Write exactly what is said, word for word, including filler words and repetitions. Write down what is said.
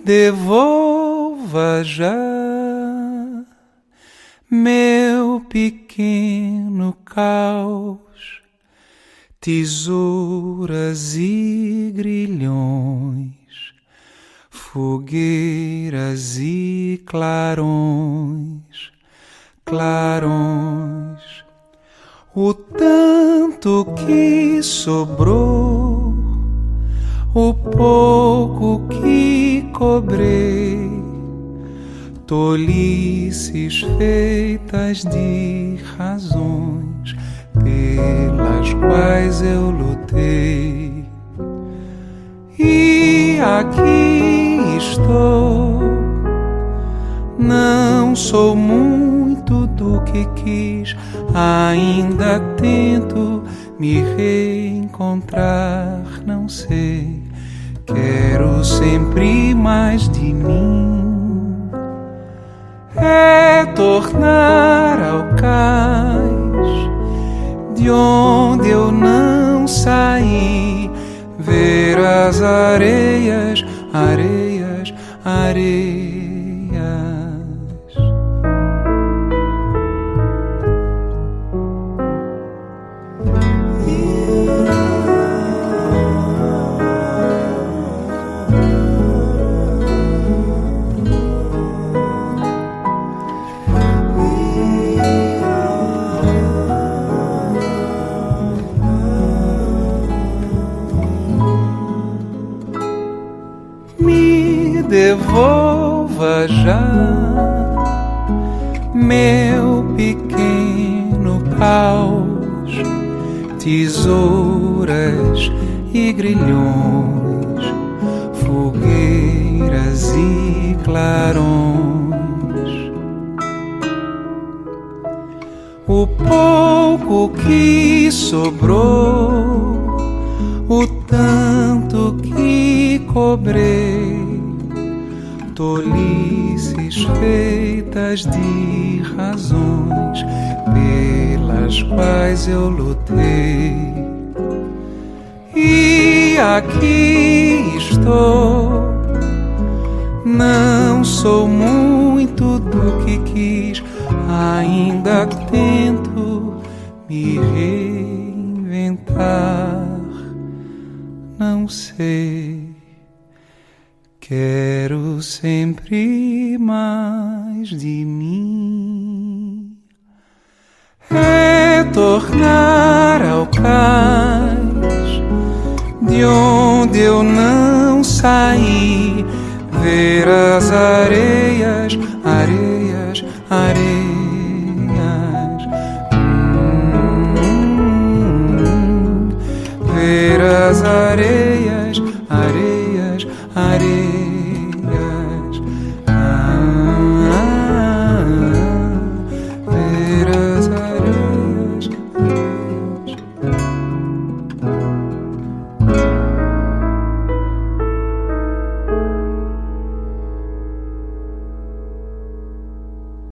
devolva já meu pequeno caos, tesouras e grilhões, fogueiras e clarões, clarões. O tanto que sobrou, o pouco que cobrei, tolices feitas de razões pelas quais eu lutei. E aqui estou, não sou muito do que quis, ainda tento me reencontrar, não sei, quero sempre mais de mim. É tornar ao cais de onde eu não saí, ver as areias, areias, areias. Devolva já meu pequeno caos, tesouras e grilhões, fogueiras e clarões. O pouco que sobrou, o tanto que cobrei, tolices feitas de razões pelas quais eu lutei. E aqui estou, não sou muito do que quis, ainda tento me reinventar, não sei, quero sempre mais de mim. Retornar ao cais de onde eu não saí, ver as areias, areias, areias. Hum, ver as areias.